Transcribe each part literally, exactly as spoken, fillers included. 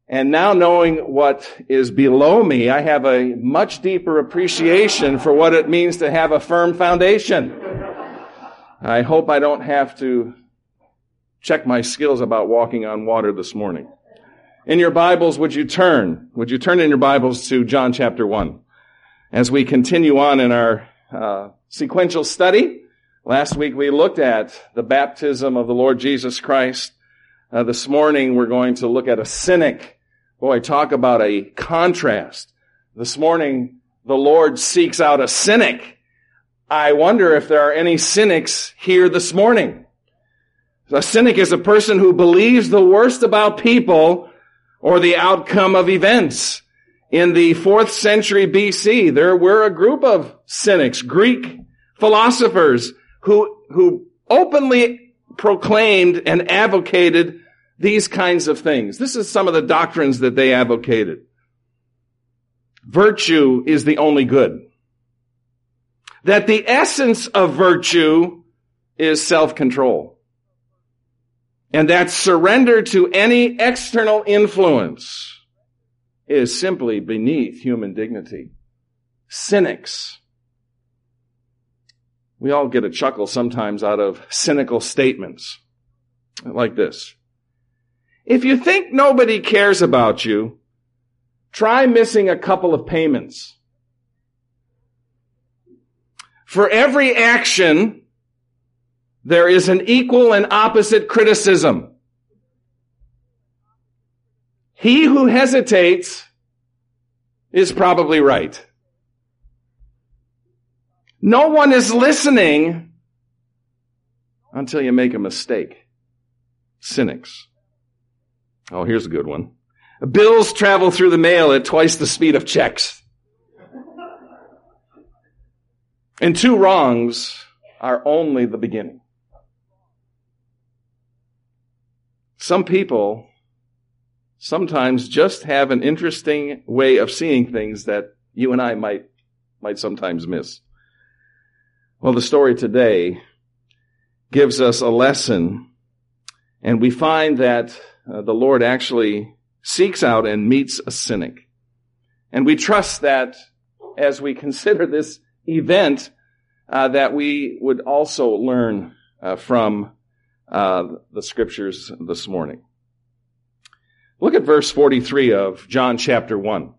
And now knowing what is below me, I have a much deeper appreciation for what it means to have a firm foundation. I hope I don't have to check my skills about walking on water this morning. In your Bibles, would you turn? Would you turn in your Bibles to John chapter one? As we continue on in our uh, sequential study, last week we looked at the baptism of the Lord Jesus Christ. Uh, this morning we're going to look at a cynic. Boy, talk about a contrast. This morning, the Lord seeks out a cynic. I wonder if there are any cynics here this morning. A cynic is a person who believes the worst about people or the outcome of events. In the fourth century B C, there were a group of cynics, Greek philosophers, who, who openly proclaimed and advocated these kinds of things. This is some of the doctrines that they advocated. Virtue is the only good. That the essence of virtue is self-control. And that surrender to any external influence is simply beneath human dignity. Cynics. We all get a chuckle sometimes out of cynical statements like this. If you think nobody cares about you, try missing a couple of payments. For every action, there is an equal and opposite criticism. He who hesitates is probably right. No one is listening until you make a mistake. Cynics. Oh, here's a good one. Bills travel through the mail at twice the speed of checks. And two wrongs are only the beginning. Some people sometimes just have an interesting way of seeing things that you and I might, might sometimes miss. Well, the story today gives us a lesson, and we find that uh, the Lord actually seeks out and meets a cynic. And we trust that as we consider this event, uh, that we would also learn uh, from uh, the scriptures this morning. Look at verse forty-three of John chapter one.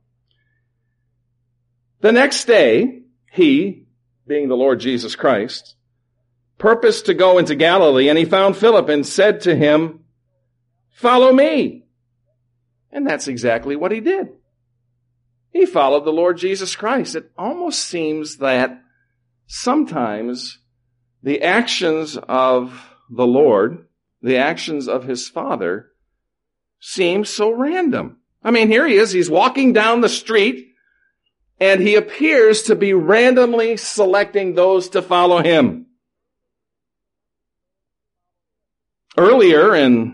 The next day, he, being the Lord Jesus Christ, purposed to go into Galilee, and he found Philip and said to him, "Follow me." And that's exactly what he did. He followed the Lord Jesus Christ. It almost seems that sometimes the actions of the Lord, the actions of his Father, seem so random. I mean, here he is, he's walking down the street, and he appears to be randomly selecting those to follow him. Earlier in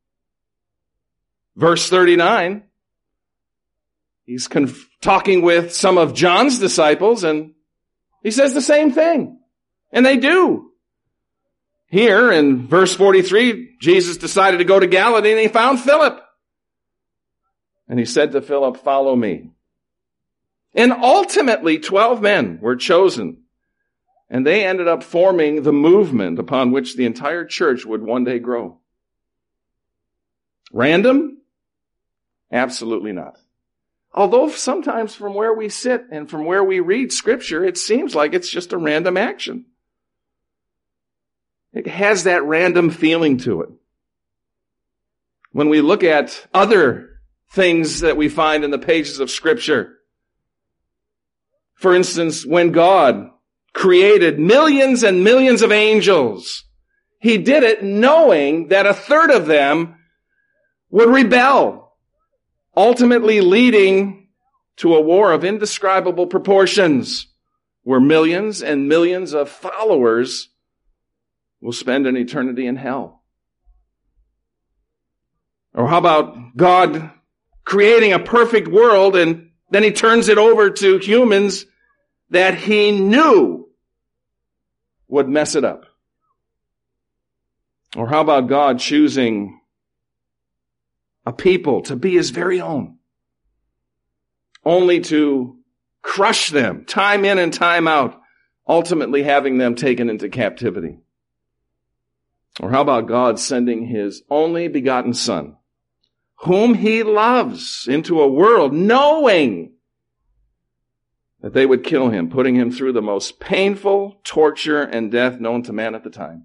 verse thirty-nine, he's conf- talking with some of John's disciples, and he says the same thing. And they do. Here in verse forty-three, Jesus decided to go to Galilee, and he found Philip. And he said to Philip, "Follow me." And ultimately, twelve men were chosen. And they ended up forming the movement upon which the entire church would one day grow. Random? Absolutely not. Although sometimes from where we sit and from where we read Scripture, it seems like it's just a random action. It has that random feeling to it. When we look at other things that we find in the pages of Scripture, for instance, when God created millions and millions of angels, he did it knowing that a third of them would rebel, ultimately leading to a war of indescribable proportions, where millions and millions of followers will spend an eternity in hell. Or how about God creating a perfect world, and then he turns it over to humans that he knew would mess it up? Or how about God choosing a people to be his very own, only to crush them time in and time out, ultimately having them taken into captivity. Or how about God sending his only begotten Son, whom he loves, into a world knowing that they would kill him, putting him through the most painful torture and death known to man at the time.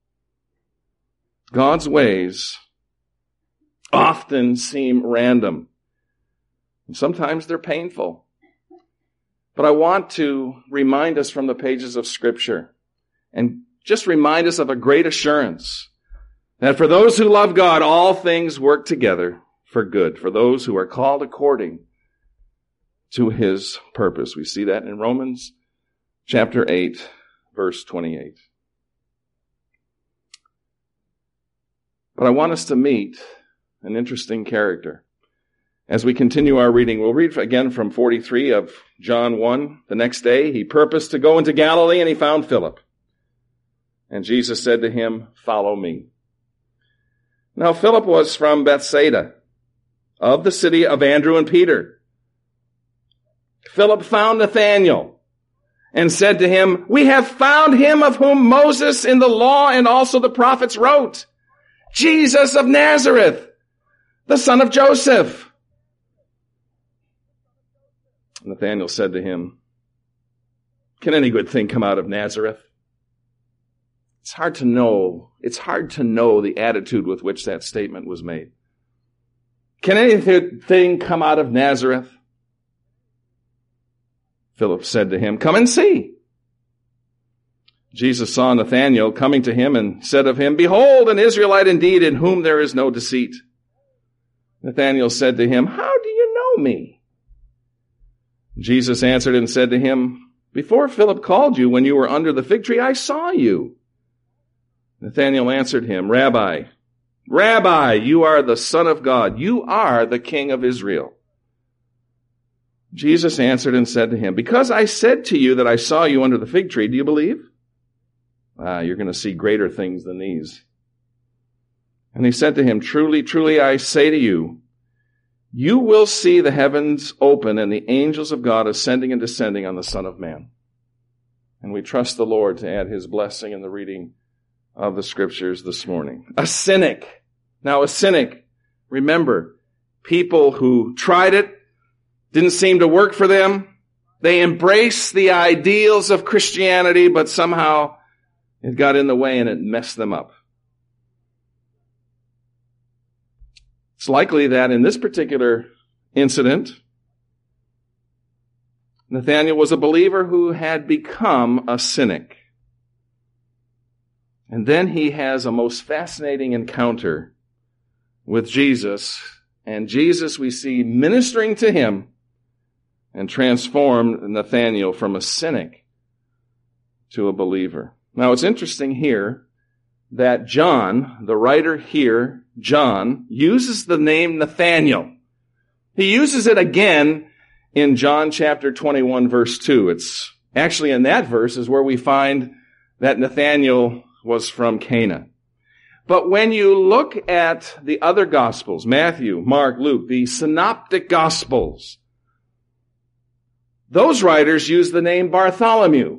God's ways often seem random. And sometimes they're painful. But I want to remind us from the pages of Scripture and just remind us of a great assurance that for those who love God, all things work together for good, for those who are called according to his purpose. We see that in Romans chapter eight, verse twenty-eight. But I want us to meet an interesting character. As we continue our reading, we'll read again from forty-three of John one. The next day, he purposed to go into Galilee, and he found Philip. And Jesus said to him, "Follow me." Now Philip was from Bethsaida, of the city of Andrew and Peter. Philip found Nathanael and said to him, "We have found him of whom Moses in the law and also the prophets wrote, Jesus of Nazareth, the son of Joseph." Nathanael said to him, "Can any good thing come out of Nazareth?" It's hard to know. It's hard to know the attitude with which that statement was made. Can anything come out of Nazareth? Philip said to him, "Come and see." Jesus saw Nathanael coming to him and said of him, "Behold, an Israelite indeed, in whom there is no deceit." Nathanael said to him, "How do you know me?" Jesus answered and said to him, "Before Philip called you, when you were under the fig tree, I saw you." Nathanael answered him, "Rabbi, Rabbi, you are the Son of God. You are the King of Israel." Jesus answered and said to him, "Because I said to you that I saw you under the fig tree, do you believe? Ah, you're going to see greater things than these." And he said to him, "Truly, truly, I say to you, you will see the heavens open and the angels of God ascending and descending on the Son of Man." And we trust the Lord to add his blessing in the reading of the Scriptures this morning. A cynic. Now, a cynic, remember, people who tried it, didn't seem to work for them. They embraced the ideals of Christianity, but somehow it got in the way and it messed them up. It's likely that in this particular incident, Nathanael was a believer who had become a cynic. And then he has a most fascinating encounter with Jesus. And Jesus, we see, ministering to him and transformed Nathanael from a cynic to a believer. Now, it's interesting here that John, the writer here, John, uses the name Nathanael. He uses it again in John chapter twenty-one, verse two. It's actually in that verse is where we find that Nathanael was from Cana. But when you look at the other Gospels, Matthew, Mark, Luke, the synoptic Gospels, those writers use the name Bartholomew.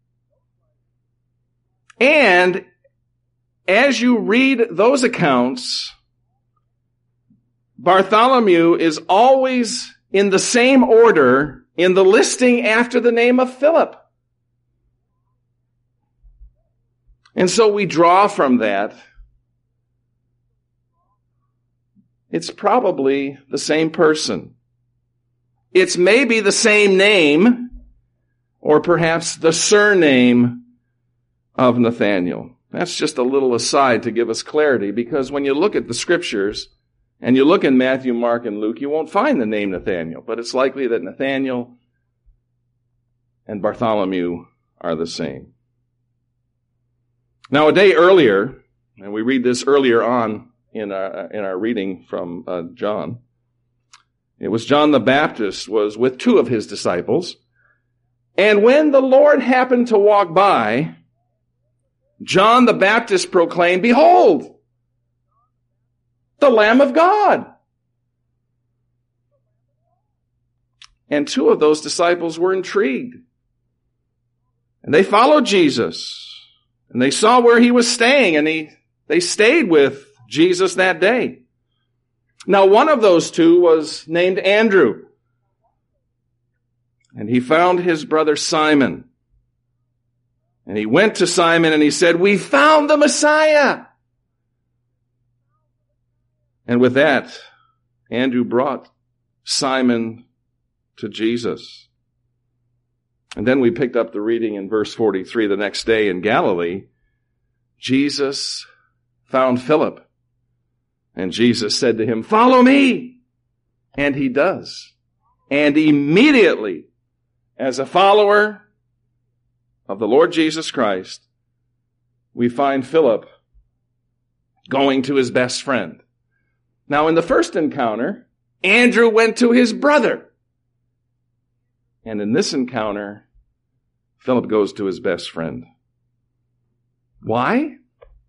And as you read those accounts, Bartholomew is always in the same order in the listing after the name of Philip. And so we draw from that. It's probably the same person. It's maybe the same name, or perhaps the surname of Nathanael. That's just a little aside to give us clarity, because when you look at the Scriptures, and you look in Matthew, Mark, and Luke, you won't find the name Nathanael, but it's likely that Nathanael and Bartholomew are the same. Now, a day earlier, and we read this earlier on in our, in our reading from uh, John, it was John the Baptist was with two of his disciples, and when the Lord happened to walk by, John the Baptist proclaimed, "Behold, the Lamb of God And two of those disciples were intrigued. And they followed Jesus. And they saw where he was staying, and he, they stayed with Jesus that day. Now, one of those two was named Andrew. And he found his brother Simon. And he went to Simon and he said, "We found the Messiah." And with that, Andrew brought Simon to Jesus. And then we picked up the reading in verse forty-three. The next day in Galilee, Jesus found Philip. And Jesus said to him, "Follow me." And he does. And immediately, as a follower of the Lord Jesus Christ, we find Philip going to his best friend. Now, in the first encounter, Andrew went to his brother. And in this encounter, Philip goes to his best friend. Why?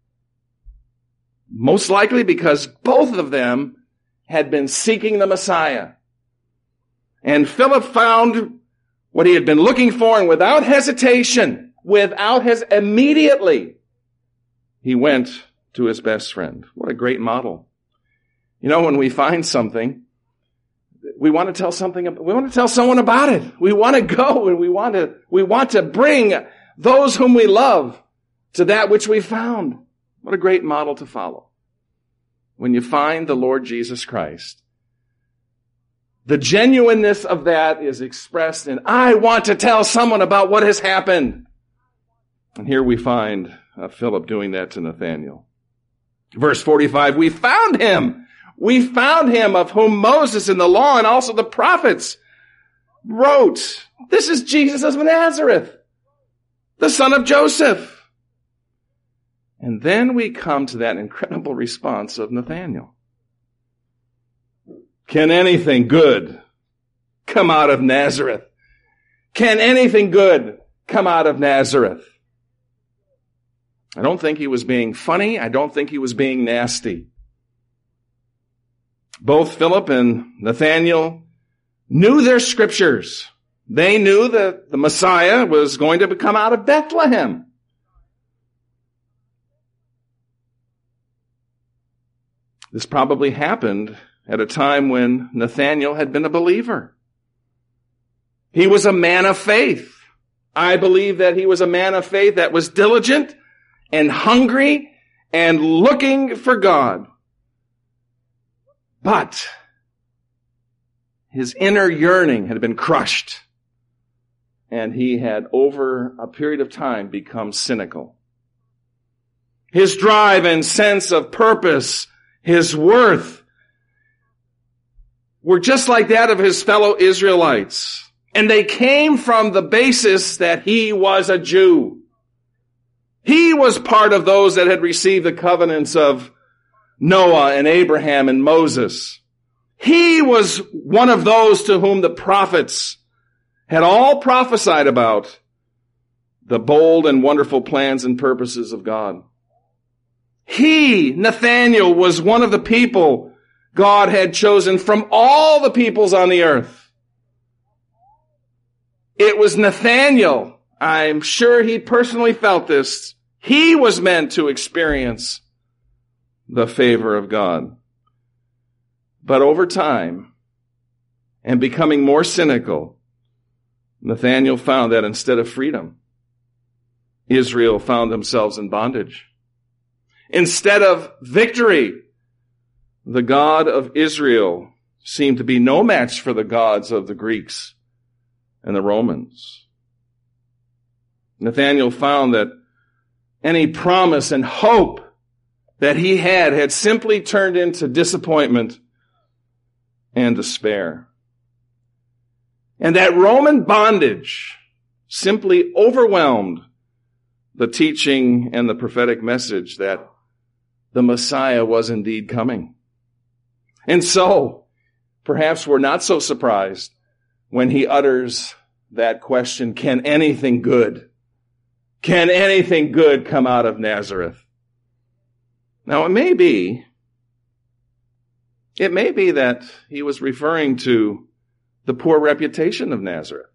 Most likely because both of them had been seeking the Messiah. And Philip found what he had been looking for, and without hesitation, without his, immediately, he went to his best friend. What a great model. You know, when we find something, we want to tell something, we want to tell someone about it. We want to go and we want to, we want to bring those whom we love to that which we found. What a great model to follow. When you find the Lord Jesus Christ, the genuineness of that is expressed in, I want to tell someone about what has happened. And here we find uh, Philip doing that to Nathanael. Verse forty-five, we found him. We found him of whom Moses in the law and also the prophets wrote. This is Jesus of Nazareth, the son of Joseph. And then we come to that incredible response of Nathanael. Can anything good come out of Nazareth? Can anything good come out of Nazareth? I don't think he was being funny. I don't think he was being nasty. Both Philip and Nathanael knew their scriptures. They knew that the Messiah was going to come out of Bethlehem. This probably happened at a time when Nathanael had been a believer. He was a man of faith. I believe that he was a man of faith that was diligent and hungry and looking for God. But his inner yearning had been crushed, and he had, over a period of time, become cynical. His drive and sense of purpose, his worth, were just like that of his fellow Israelites. And they came from the basis that he was a Jew. He was part of those that had received the covenants of Noah and Abraham and Moses. He was one of those to whom the prophets had all prophesied about the bold and wonderful plans and purposes of God. He, Nathanael, was one of the people God had chosen from all the peoples on the earth. It was Nathanael, I'm sure he personally felt this, he was meant to experience the favor of God. But over time, and becoming more cynical, Nathanael found that instead of freedom, Israel found themselves in bondage. Instead of victory, the God of Israel seemed to be no match for the gods of the Greeks and the Romans. Nathanael found that any promise and hope that he had had simply turned into disappointment and despair. And that Roman bondage simply overwhelmed the teaching and the prophetic message that the Messiah was indeed coming. And so, perhaps we're not so surprised when he utters that question, can anything good, can anything good come out of Nazareth? Now, it may be, it may be that he was referring to the poor reputation of Nazareth.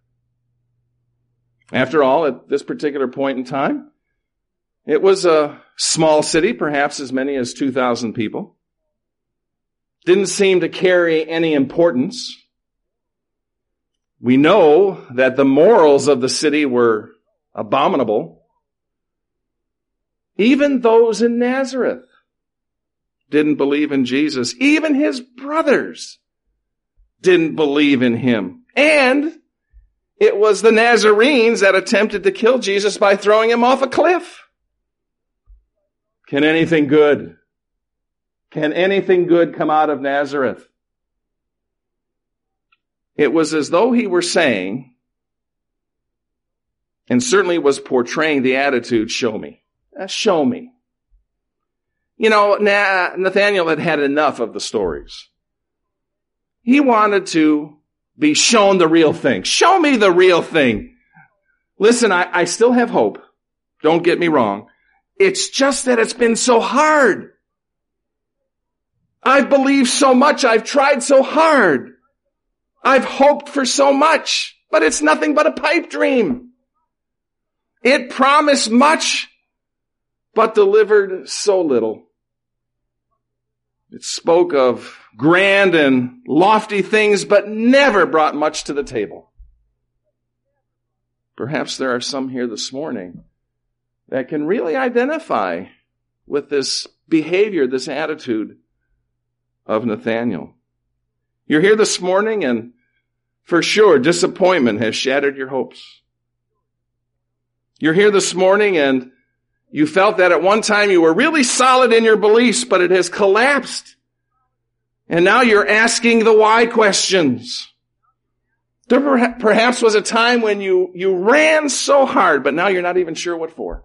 After all, at this particular point in time, it was a small city, perhaps as many as two thousand people. Didn't seem to carry any importance. We know that the morals of the city were abominable. Even those in Nazareth didn't believe in Jesus. Even his brothers didn't believe in him. And it was the Nazarenes that attempted to kill Jesus by throwing him off a cliff. Can anything good, can anything good come out of Nazareth? It was as though he were saying, and certainly was portraying the attitude, show me. Uh, show me. You know, Nathanael had had enough of the stories. He wanted to be shown the real thing. Show me the real thing. Listen, I, I still have hope. Don't get me wrong. It's just that it's been so hard. I've believed so much. I've tried so hard. I've hoped for so much, but it's nothing but a pipe dream. It promised much, but delivered so little. It spoke of grand and lofty things, but never brought much to the table. Perhaps there are some here this morning that can really identify with this behavior, this attitude of Nathanael. You're here this morning, and for sure, disappointment has shattered your hopes. You're here this morning, and you felt that at one time you were really solid in your beliefs, but it has collapsed. And now you're asking the why questions. There perhaps was a time when you, you ran so hard, but now you're not even sure what for.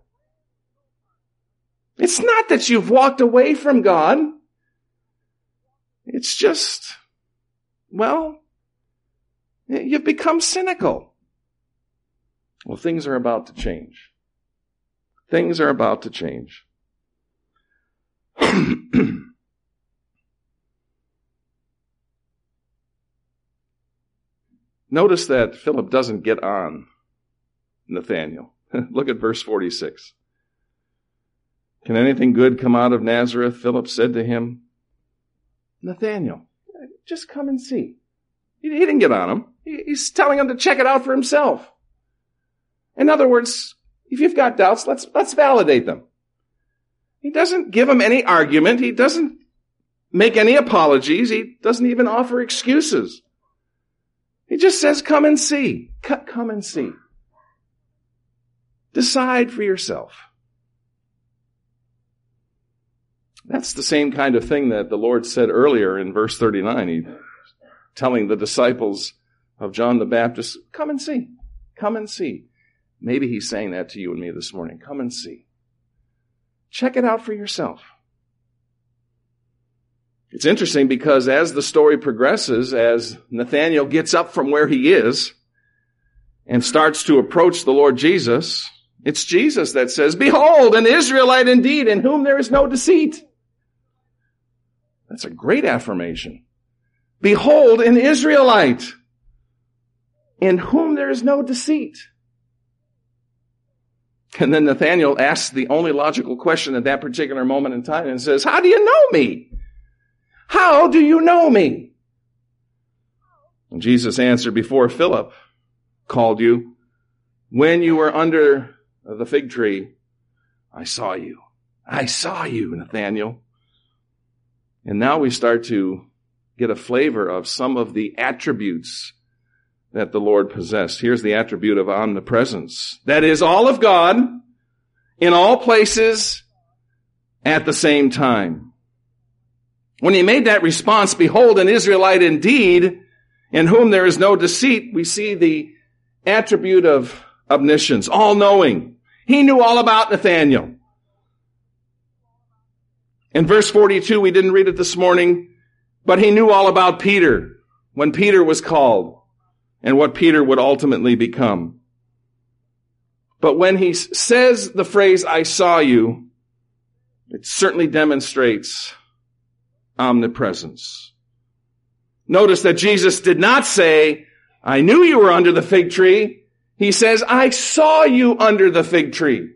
It's not that you've walked away from God. It's just, well, you've become cynical. Well, things are about to change. Things are about to change. Notice that Philip doesn't get on Nathanael. Look at verse forty-six. Can anything good come out of Nazareth? Philip said to him, Nathanael, just come and see. He didn't get on him. He's telling him to check it out for himself. In other words, if you've got doubts, let's, let's validate them. He doesn't give him any argument. He doesn't make any apologies. He doesn't even offer excuses. He just says, come and see. Come and see. Decide for yourself. That's the same kind of thing that the Lord said earlier in verse thirty-nine. He telling the disciples of John the Baptist, come and see. Come and see. Maybe he's saying that to you and me this morning. Come and see. Check it out for yourself. It's interesting because as the story progresses, as Nathanael gets up from where he is and starts to approach the Lord Jesus, it's Jesus that says, behold, an Israelite indeed, in whom there is no deceit. That's a great affirmation. Behold, an Israelite, in whom there is no deceit. And then Nathanael asks the only logical question at that particular moment in time and says, how do you know me? How do you know me? And Jesus answered, before Philip called you, when you were under the fig tree, I saw you. I saw you, Nathanael. And now we start to get a flavor of some of the attributes that the Lord possessed. Here's the attribute of omnipresence. That is all of God in all places at the same time. When he made that response, behold, an Israelite indeed, in whom there is no deceit, we see the attribute of omniscience, all-knowing. He knew all about Nathanael. In verse forty-two, we didn't read it this morning, but he knew all about Peter when Peter was called and what Peter would ultimately become. But when he says the phrase, I saw you, it certainly demonstrates omnipresence. Notice that Jesus did not say, I knew you were under the fig tree. He says, I saw you under the fig tree.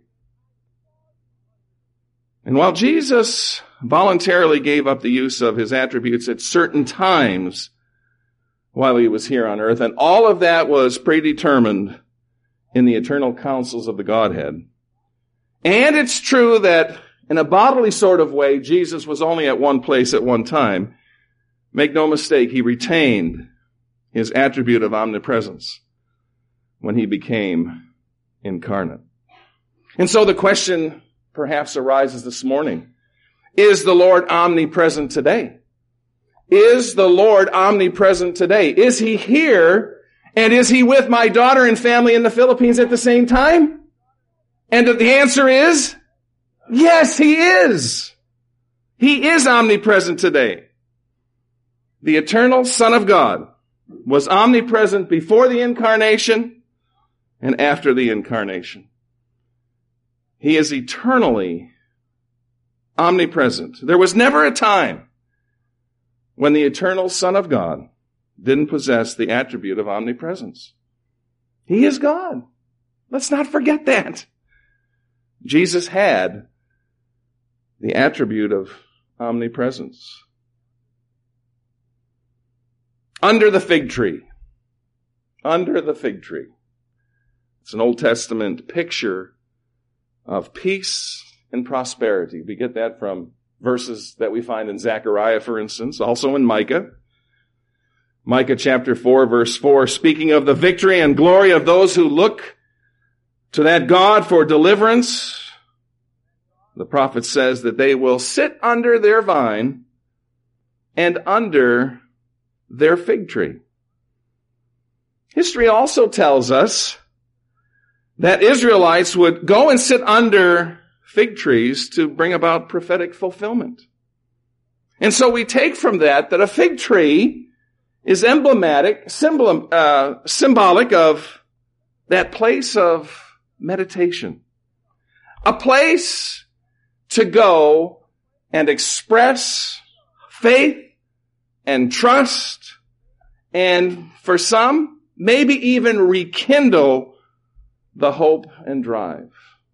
And while Jesus voluntarily gave up the use of his attributes at certain times while he was here on earth, and all of that was predetermined in the eternal counsels of the Godhead. And it's true that in a bodily sort of way, Jesus was only at one place at one time. Make no mistake, he retained his attribute of omnipresence when he became incarnate. And so the question perhaps arises this morning, is the Lord omnipresent today? Is the Lord omnipresent today? Is he here? And is he with my daughter and family in the Philippines at the same time? And the answer is, yes, he is. He is omnipresent today. The eternal Son of God was omnipresent before the incarnation and after the incarnation. He is eternally omnipresent. There was never a time when the eternal Son of God didn't possess the attribute of omnipresence. He is God. Let's not forget that. Jesus had the attribute of omnipresence. Under the fig tree. Under the fig tree. It's an Old Testament picture of peace and prosperity. We get that from verses that we find in Zechariah, for instance, also in Micah. Micah chapter four, verse four, speaking of the victory and glory of those who look to that God for deliverance, the prophet says that they will sit under their vine and under their fig tree. History also tells us that Israelites would go and sit under fig trees to bring about prophetic fulfillment. And so we take from that that a fig tree is emblematic, symbol, uh, symbolic of that place of meditation. A place to go and express faith and trust, and for some, maybe even rekindle the hope and drive.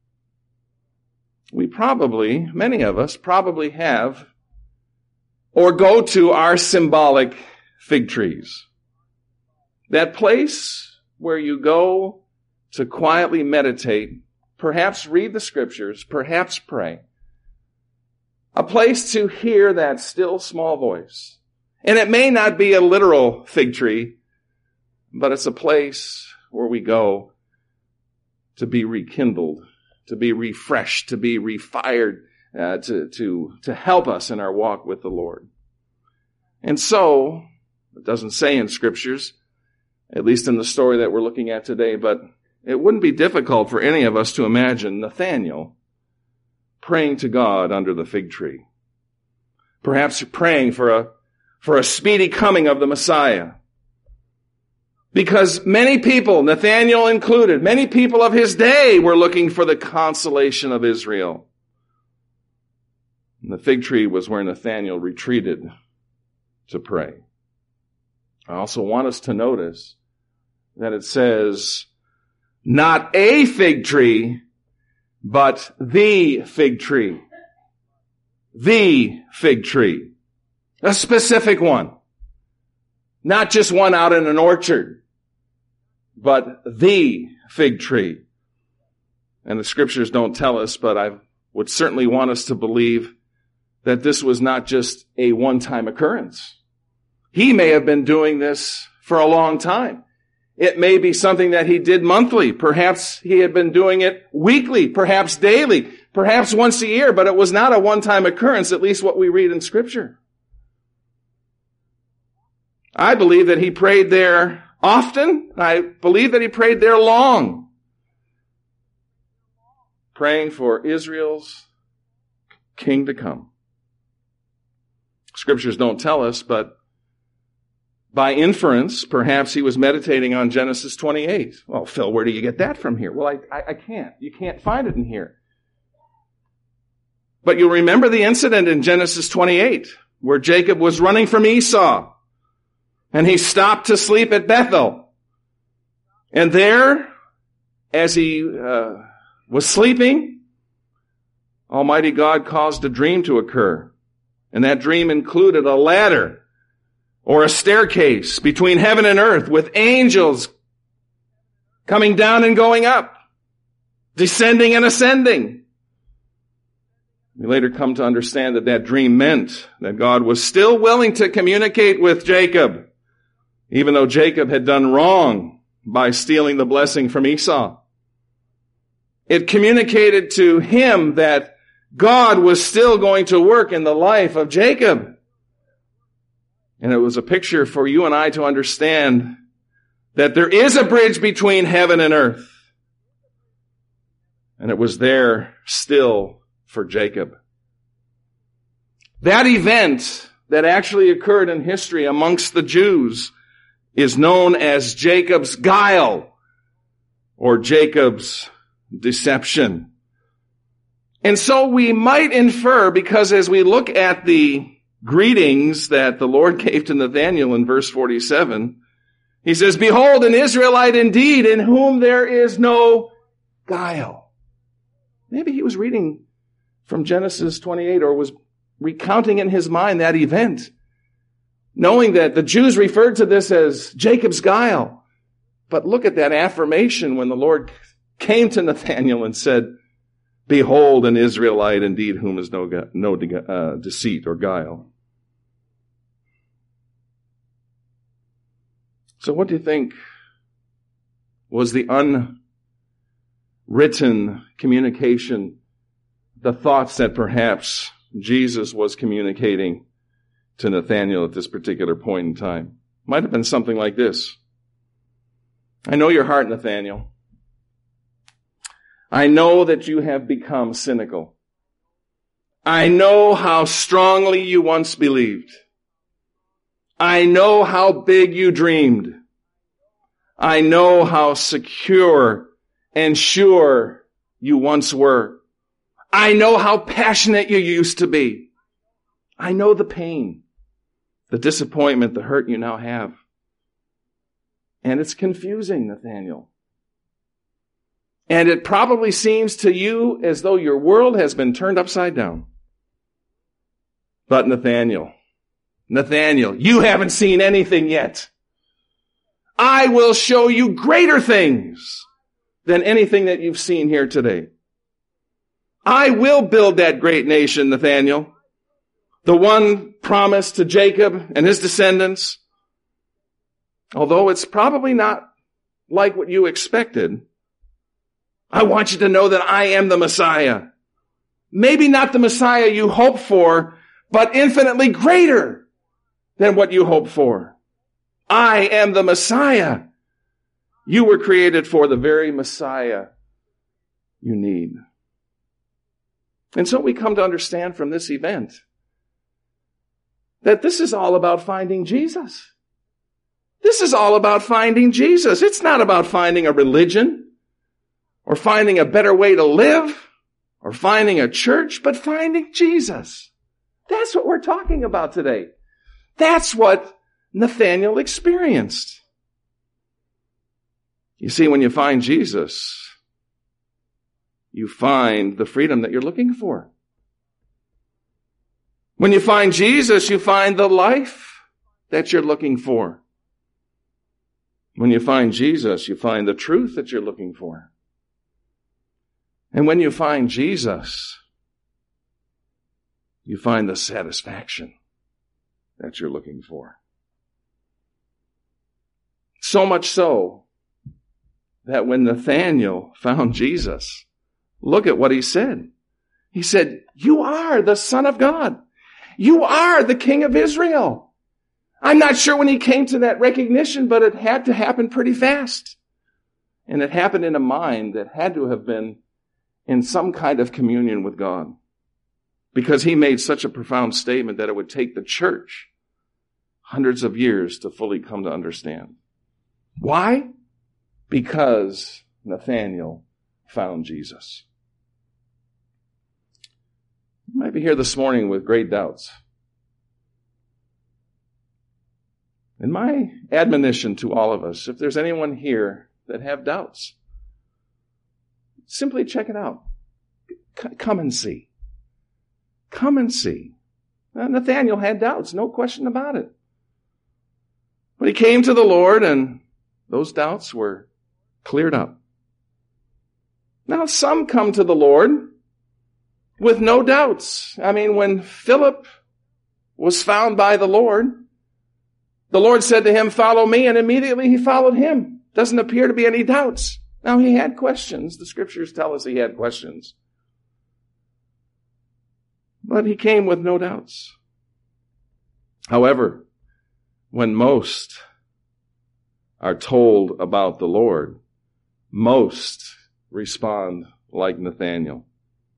We probably, many of us probably have or go to our symbolic fig trees. That place where you go to quietly meditate, perhaps read the scriptures, perhaps pray. A place to hear that still small voice. And it may not be a literal fig tree, but it's a place where we go to be rekindled, to be refreshed, to be refired, uh, to, to, to help us in our walk with the Lord. And so, it doesn't say in scriptures, at least in the story that we're looking at today, but it wouldn't be difficult for any of us to imagine Nathanael praying to God under the fig tree. Perhaps praying for a, for a speedy coming of the Messiah. Because many people, Nathanael included, many people of his day were looking for the consolation of Israel. And the fig tree was where Nathanael retreated to pray. I also want us to notice that it says, not a fig tree, but the fig tree. The fig tree. A specific one. Not just one out in an orchard, but the fig tree. And the scriptures don't tell us, but I would certainly want us to believe that this was not just a one-time occurrence. He may have been doing this for a long time. It may be something that he did monthly. Perhaps he had been doing it weekly, perhaps daily, perhaps once a year, but it was not a one-time occurrence, at least what we read in Scripture. I believe that he prayed there often. I believe that he prayed there long, praying for Israel's king to come. Scriptures don't tell us, but by inference, perhaps he was meditating on Genesis twenty-eight. Well, Phil, where do you get that from here? Well, I, I, I can't. You can't find it in here. But you'll remember the incident in Genesis twenty-eight, where Jacob was running from Esau, and he stopped to sleep at Bethel. And there, as he uh, was sleeping, Almighty God caused a dream to occur. And that dream included a ladder or a staircase between heaven and earth with angels coming down and going up, descending and ascending. We later come to understand that that dream meant that God was still willing to communicate with Jacob, even though Jacob had done wrong by stealing the blessing from Esau. It communicated to him that God was still going to work in the life of Jacob. And it was a picture for you and I to understand that there is a bridge between heaven and earth. And it was there still for Jacob. That event that actually occurred in history amongst the Jews is known as Jacob's guile or Jacob's deception. And so we might infer, because as we look at the greetings that the Lord gave to Nathanael in verse forty-seven, he says, "Behold, an Israelite indeed, in whom there is no guile." Maybe he was reading from Genesis twenty-eight, or was recounting in his mind that event, knowing that the Jews referred to this as Jacob's guile. But look at that affirmation when the Lord came to Nathanael and said, "Behold, an Israelite indeed, whom is no, no uh, deceit or guile." So what do you think was the unwritten communication, the thoughts that perhaps Jesus was communicating to Nathanael at this particular point in time? Might have been something like this. "I know your heart, Nathanael. I know that you have become cynical. I know how strongly you once believed. I know how big you dreamed. I know how secure and sure you once were. I know how passionate you used to be. I know the pain, the disappointment, the hurt you now have. And it's confusing, Nathanael. And it probably seems to you as though your world has been turned upside down. But Nathanael, Nathanael, you haven't seen anything yet. I will show you greater things than anything that you've seen here today. I will build that great nation, Nathanael, the one promised to Jacob and his descendants. Although it's probably not like what you expected, I want you to know that I am the Messiah. Maybe not the Messiah you hope for, but infinitely greater than what you hope for. I am the Messiah. You were created for the very Messiah you need. And so we come to understand from this event that this is all about finding Jesus. This is all about finding Jesus. It's not about finding a religion or finding a better way to live or finding a church, but finding Jesus. That's what we're talking about today. That's what Nathanael experienced. You see, when you find Jesus, you find the freedom that you're looking for. When you find Jesus, you find the life that you're looking for. When you find Jesus, you find the truth that you're looking for. And when you find Jesus, you find the satisfaction that you're looking for. So much so that when Nathanael found Jesus, look at what he said. He said, "You are the Son of God. You are the King of Israel." I'm not sure when he came to that recognition, but it had to happen pretty fast. And it happened in a mind that had to have been in some kind of communion with God. Because he made such a profound statement that it would take the church hundreds of years to fully come to understand. Why? Because Nathanael found Jesus. You might be here this morning with great doubts. And my admonition to all of us, if there's anyone here that have doubts. Simply check it out. C- come and see. Come and see. Now, Nathanael had doubts, no question about it. But he came to the Lord, and those doubts were cleared up. Now, some come to the Lord with no doubts. I mean, when Philip was found by the Lord, the Lord said to him, "Follow me," and immediately he followed him. Doesn't appear to be any doubts. Now, he had questions. The scriptures tell us he had questions. But he came with no doubts. However, when most are told about the Lord, most respond like Nathanael.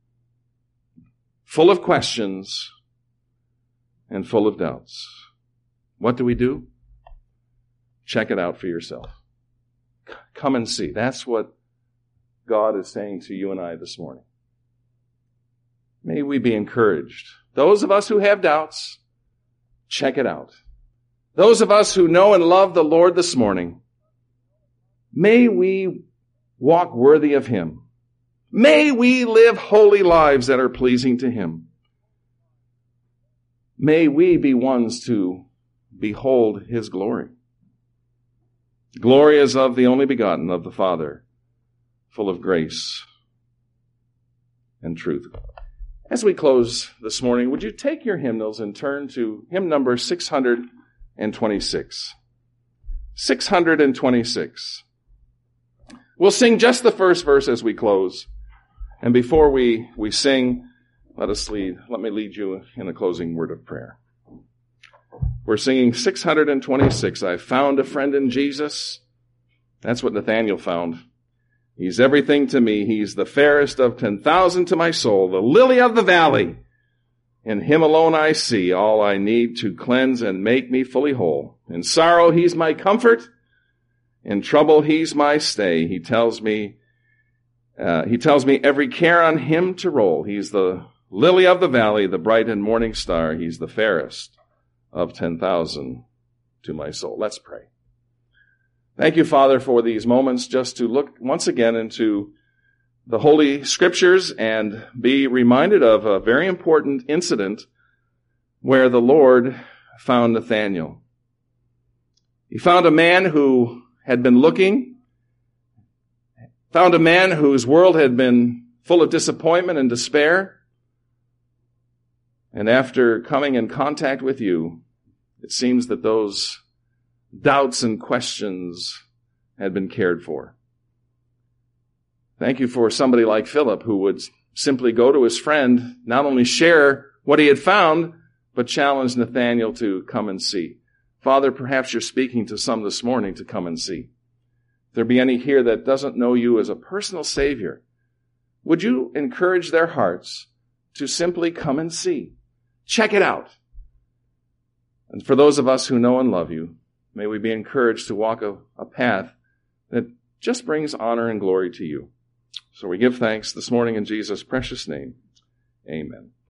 Full of questions and full of doubts. What do we do? Check it out for yourself. Come and see. That's what God is saying to you and I this morning. May we be encouraged. Those of us who have doubts, check it out. Those of us who know and love the Lord this morning, may we walk worthy of Him. May we live holy lives that are pleasing to Him. May we be ones to behold His glory. Glory is of the only begotten of the Father, full of grace and truth. As we close this morning, would you take your hymnals and turn to hymn number six hundred twenty-six? six hundred twenty-six. We'll sing just the first verse as we close. And before we, we sing, let us lead, let me lead you in a closing word of prayer. We're singing six hundred twenty-six. I found a friend in Jesus. That's what Nathanael found. He's everything to me. He's the fairest of ten thousand to my soul, the lily of the valley. In Him alone I see all I need to cleanse and make me fully whole. In sorrow He's my comfort. In trouble He's my stay. He tells me, uh, He tells me every care on Him to roll. He's the lily of the valley, the bright and morning star. He's the fairest of ten thousand to my soul. Let's pray. Thank you, Father, for these moments just to look once again into the Holy Scriptures and be reminded of a very important incident where the Lord found Nathanael. He found a man who had been looking, found a man whose world had been full of disappointment and despair. And after coming in contact with you, it seems that those doubts and questions had been cared for. Thank you for somebody like Philip who would simply go to his friend, not only share what he had found, but challenge Nathanael to come and see. Father, perhaps you're speaking to some this morning to come and see. If there be any here that doesn't know you as a personal Savior, would you encourage their hearts to simply come and see? Check it out. And for those of us who know and love you, may we be encouraged to walk a, a path that just brings honor and glory to you. So we give thanks this morning in Jesus' precious name. Amen.